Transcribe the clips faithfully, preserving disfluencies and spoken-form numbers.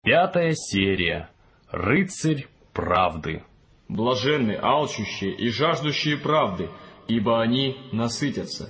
Пятая серия. Рыцарь правды. Блаженны алчущие и жаждущие правды, ибо они насытятся.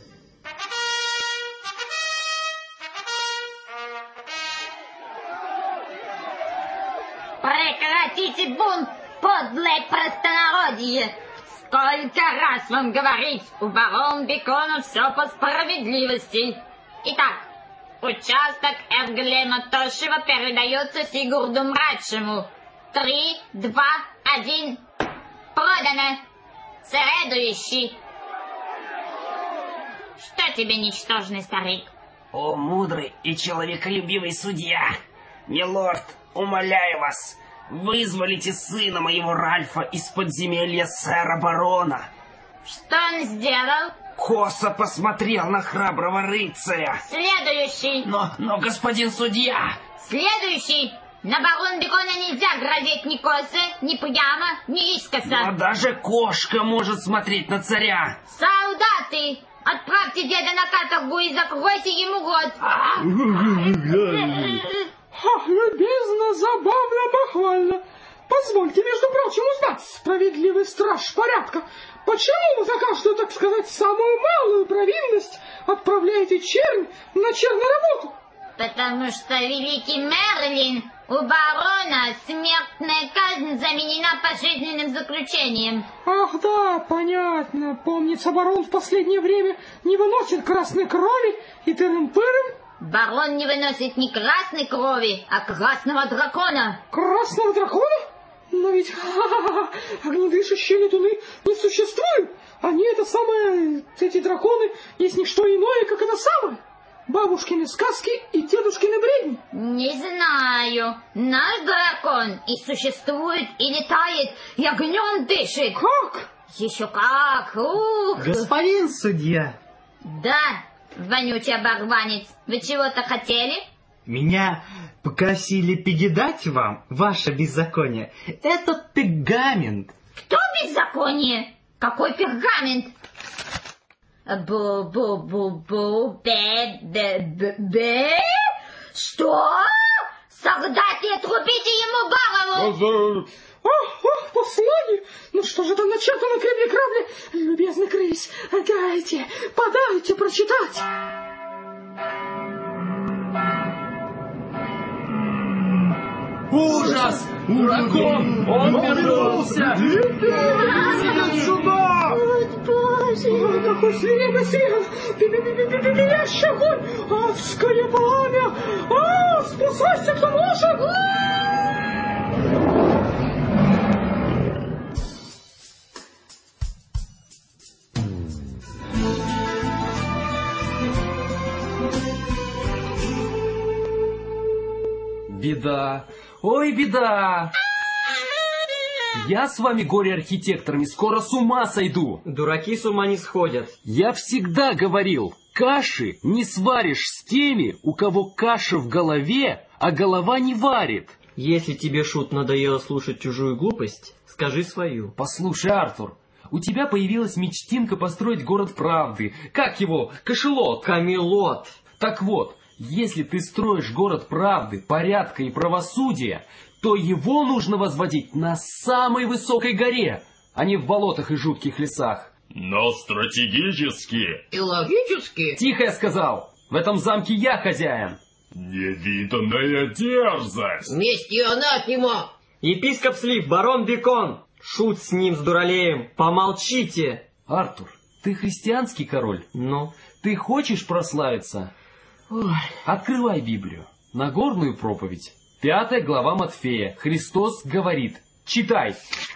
Прекратите бунт, подлое простонародье! Сколько раз вам говорить, у барона Бекона все по справедливости. Итак, участок Эрглема Тошева передается Сигурду-младшему. Три, два, один. Продано. Следующий. Что тебе, ничтожный старик? О, мудрый и человеколюбивый судья! Милорд, умоляю вас, вызволите сына моего Ральфа из подземелья сэра барона. Что он сделал? Косо посмотрел на храброго рыцаря. Следующий. Но, но, господин судья... Следующий. На барона Бекона нельзя глядеть ни косо, ни прямо, ни искоса. Но даже кошка может смотреть на царя. Солдаты, отправьте деда на каторгу и закройте ему рот. Ах, любезно, забавно, похвально. Позвольте, между прочим, узнать, справедливый страж порядка, почему вы за каждую, так сказать, самую малую провинность отправляете чернь на черную работу? Потому что великий Мерлин, у барона смертная казнь заменена пожизненным заключением. Ах да, понятно. Помнится, барон в последнее время не выносит красной крови и тырым-пырым. Барон не выносит не красной крови, а красного дракона. Красного дракона? Но ведь ха-ха-ха, огнедышащие летуны не существуют. Они это самое, эти драконы, есть не что иное, как это самое. Бабушкины сказки и дедушкины бредни. Не знаю. Наш дракон и существует, и летает, и огнем дышит. Как? Еще как. Ух. Господин судья. Да, вонючий оборванец. Вы чего-то хотели? Меня попросили передать вам ваше беззаконие. Этот пергамент. Кто беззаконие? Какой пергамент? Бу-бу-бу-бу, бе-бе-бе-бе? Что? Солдаты, отрубите ему голову! Ах, ах, послание! Ну что же там начертано на крепле грабли? Любезный крыс, дайте, подайте прочитать! Ужас! Дракон! Он вернулся! Идет сюда! Боже! Какой свирепый свет! Пепелящий огонь! Адское пламя! А, спасайся, кто может! Беда! Ой, беда! Я с вами, горе-архитекторами, скоро с ума сойду! Дураки с ума не сходят. Я всегда говорил, каши не сваришь с теми, у кого каша в голове, а голова не варит. Если тебе, Шут, надоело слушать чужую глупость, скажи свою. Послушай, Артур, у тебя появилась мечтинка построить город правды. Как его? Кашелот. Камелот. Так вот, если ты строишь город правды, порядка и правосудия, то его нужно возводить на самой высокой горе, а не в болотах и жутких лесах. Но стратегически и логически. Тихо, я сказал. В этом замке я хозяин. невиданная дерзость. Месть и анафема. Епископ Слив, барон Бекон. Шут с ним, с дуралеем. Помолчите. Артур, ты христианский король? Ну? Ты хочешь прославиться? Ой. Открывай Библию. Нагорную проповедь. Пятая глава Матфея. Христос говорит. Читай.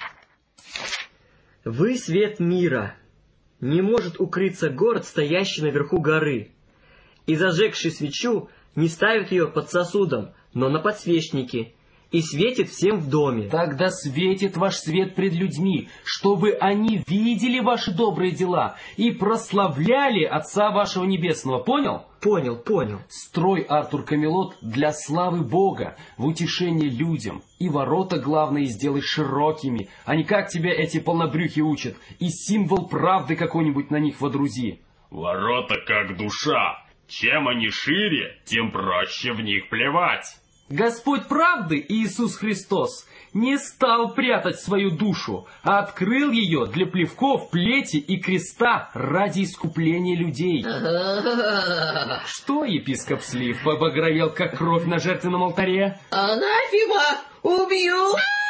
Вы свет мира. Не может укрыться город, стоящий наверху горы. И зажегший свечу не ставит ее под сосудом, но на подсвечнике, и светит всем в доме. Тогда светит ваш свет пред людьми, чтобы они видели ваши добрые дела и прославляли Отца вашего Небесного. Понял? Понял, понял. Строй, Артур, Камелот для славы Бога, в утешение людям, и ворота, главное, сделай широкими, а не как тебя эти полнобрюхи учат, и символ правды какой-нибудь на них водрузи. Ворота как душа. Чем они шире, тем проще в них плевать. Господь правды, Иисус Христос, не стал прятать свою душу, а открыл ее для плевков, плети и креста ради искупления людей. Что епископ Слив побагровел, как кровь на жертвенном алтаре? Анафима! Убью!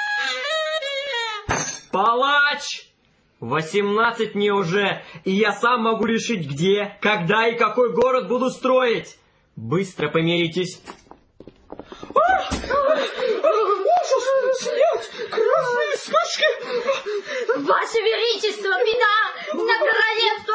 Палач! Восемнадцать мне уже, и я сам могу решить, где, когда и какой город буду строить. Быстро помиритесь. Ужас! Смерть! Красные вспышки! Ваше Величество, беда! На королевство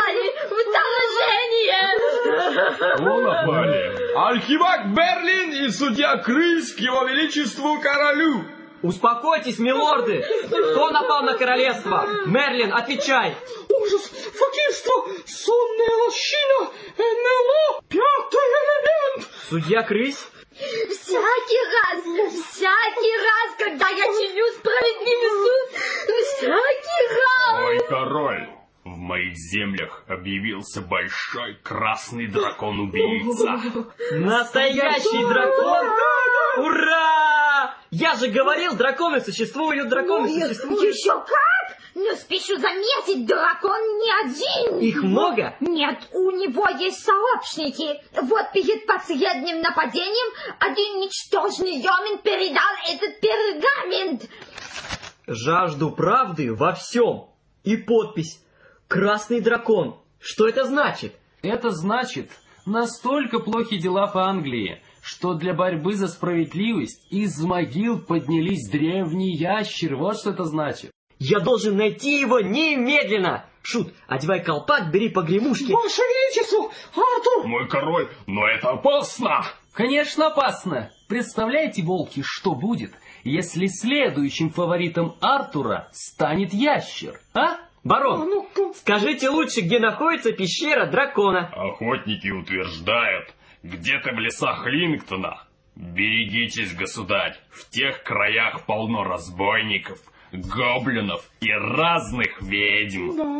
напали! Вторжение! Кто напали? Архимаг Берлин и судья Крыс к его величеству королю. Успокойтесь, милорды! Кто напал на королевство? Мерлин, отвечай! Ужас! Факирство! Сонная лощина! эн эл о! Пятый элемент! Судья Крыс? Всякий раз, всякий раз, когда я чиню справедливый суд, всякий раз! Мой король, в моих землях объявился большой красный дракон-убийца. Настоящий дракон? Ура! Я же говорил, драконы существуют, драконы существуют. Еще как! Но спешу заметить, дракон не один. Их много? Нет, у него есть сообщники. Вот перед последним нападением один ничтожный Йомин передал этот пергамент. Жажду правды во всем. И подпись «Красный дракон». Что это значит? Это значит, настолько плохи дела по Англии, что для борьбы за справедливость из могил поднялись древние ящеры. Вот что это значит. Я должен найти его немедленно. Шут, одевай колпак, бери погремушки. Ваше Величество! Артур! Мой король, но это опасно! Конечно, опасно. Представляете, волки, что будет, если следующим фаворитом Артура станет ящер, а? Барон, скажите лучше, где находится пещера дракона. Охотники утверждают, где-то в лесах Лингтона. Берегитесь, государь, в тех краях полно разбойников, гоблинов и разных ведьм. Да.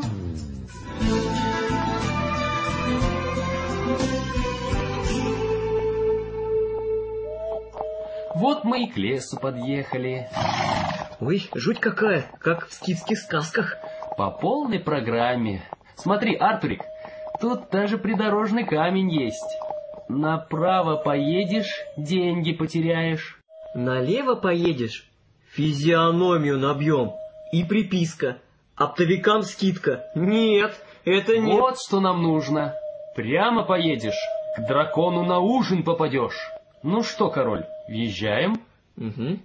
Вот мы и к лесу подъехали. Ой, жуть какая, как в скифских сказках. По полной программе. Смотри, Артурик, тут даже придорожный камень есть. Направо поедешь, деньги потеряешь. Налево поедешь, физиономию набьем. И приписка. Оптовикам скидка. Нет, это не... Вот что нам нужно. Прямо поедешь, к дракону на ужин попадешь. Ну что, король, въезжаем? Угу.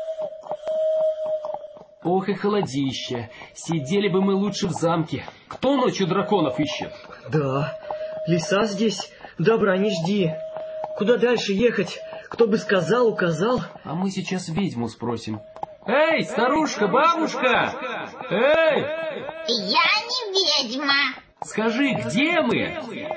Ох и холодище. Сидели бы мы лучше в замке. Кто ночью драконов ищет? Да, леса здесь, добра не жди. Куда дальше ехать? Кто бы сказал, указал. А мы сейчас ведьму спросим. Эй, старушка, бабушка! Эй! Я не ведьма. Скажи, где мы?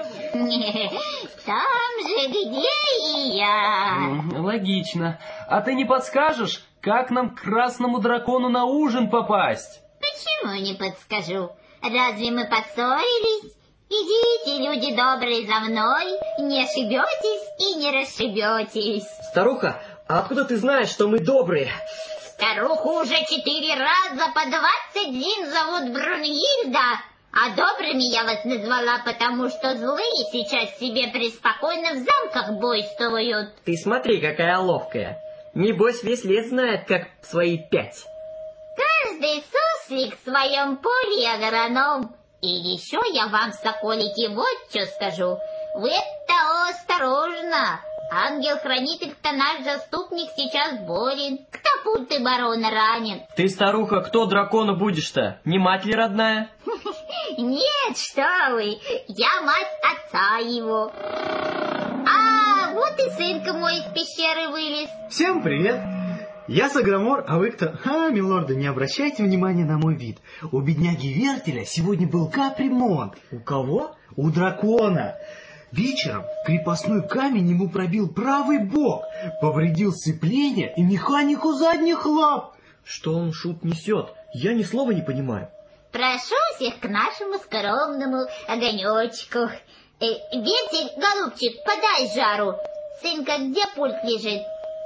Там же, где и я. Логично. А ты не подскажешь, как нам к красному дракону на ужин попасть? Почему не подскажу? Разве мы поссорились? Идите, люди добрые, за мной. Не ошибетесь и не расшибетесь. Старуха, а откуда ты знаешь, что мы добрые? Старуху уже четыре раза по двадцать дней зовут Брунхильда. А добрыми я вас назвала, потому что злые сейчас себе преспокойно в замках бойствуют. Ты смотри, какая ловкая. Небось, весь лес знает, как свои пять. Каждый суслик в своем поле агроном. И еще я вам, соколики, вот что скажу. Вы-то осторожно. Ангел-хранитель-то наш заступник сейчас болен. К топу ты, барон, ранен. Ты, старуха, кто дракону будешь-то? Не мать ли родная? Нет, что вы, я мать отца его. А вот и сынка мой из пещеры вылез. Всем привет! Я Саграмор, а вы кто? А, милорды, не обращайте внимания на мой вид. У бедняги Вертеля сегодня был капремонт. У кого? У дракона. Вечером крепостной камень ему пробил правый бок, повредил сцепление и механику задних лап. Что он, шут, несет? Я ни слова не понимаю. Прошу всех к нашему скромному огонечку. Э, Вертель, голубчик, подай жару. Сынка, где пульт лежит?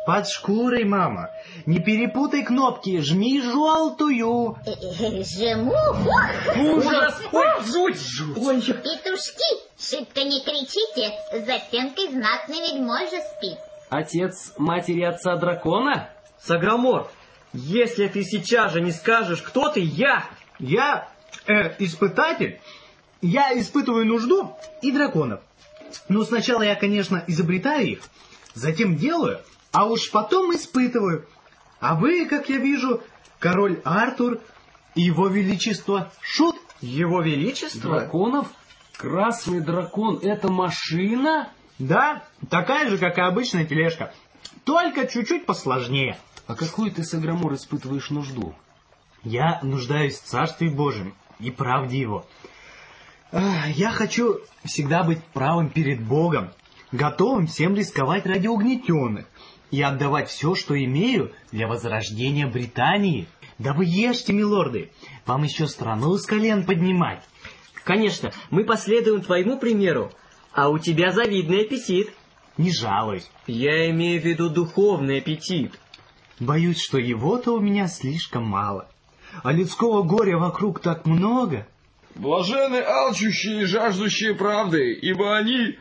Под шкурой, мама. Не перепутай кнопки, жми желтую. Жму. Ужас! Ой, жуть! Жуть! Петушки, шибко не кричите, за стенкой знатный ведьможа спит. Отец матери отца дракона? Саграмор, если ты сейчас же не скажешь, кто ты, я... Я э, испытатель. Я испытываю нужду и драконов. Но сначала я, конечно, изобретаю их, затем делаю, а уж потом испытываю. А вы, как я вижу, король Артур и его величество Шут. Его величество? Драконов? Красный дракон — это машина? Да, такая же, как и обычная тележка, только чуть-чуть посложнее. А какую ты, Саграмор, испытываешь нужду? Я нуждаюсь в Царстве Божьем и правде Его. Я хочу всегда быть правым перед Богом, готовым всем рисковать ради угнетенных и отдавать все, что имею, для возрождения Британии. Да вы ешьте, милорды, вам еще страну с колен поднимать. Конечно, мы последуем твоему примеру, а у тебя завидный аппетит. Не жалуюсь. Я имею в виду духовный аппетит. Боюсь, что его-то у меня слишком мало, а людского горя вокруг так много. Блаженны алчущие и жаждущие правды, ибо они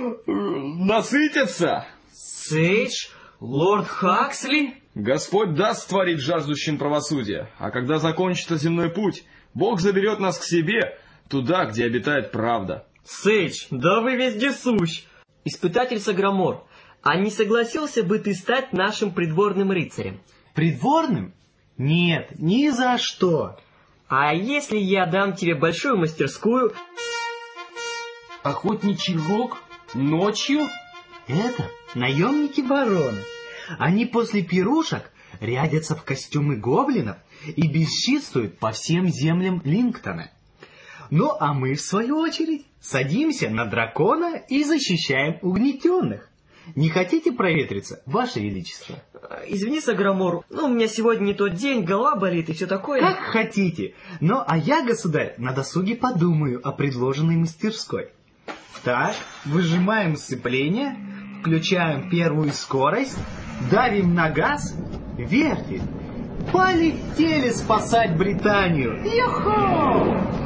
насытятся. Сейдж? Лорд Хаксли? Господь даст творить жаждущим правосудия, а когда закончится земной путь, Бог заберет нас к себе, туда, где обитает правда. Сейдж, да вы вездесущ. Испытатель Саграмор, а не согласился бы ты стать нашим придворным рыцарем? Придворным? Нет, ни за что. А если я дам тебе большую мастерскую? Охотничий рог? Ночью? Это наемники барона. Они после пирушек рядятся в костюмы гоблинов и бесчинствуют по всем землям Лингтона. Ну, а мы, в свою очередь, садимся на дракона и защищаем угнетенных. Не хотите проветриться, Ваше Величество? Извини, Саграмор, но у меня сегодня не тот день, голова болит и все такое. Как хотите. Ну, а я, государь, на досуге подумаю о предложенной мастерской. Так, выжимаем сцепление, включаем первую скорость, давим на газ, вертель. Полетели спасать Британию. Йо-хо!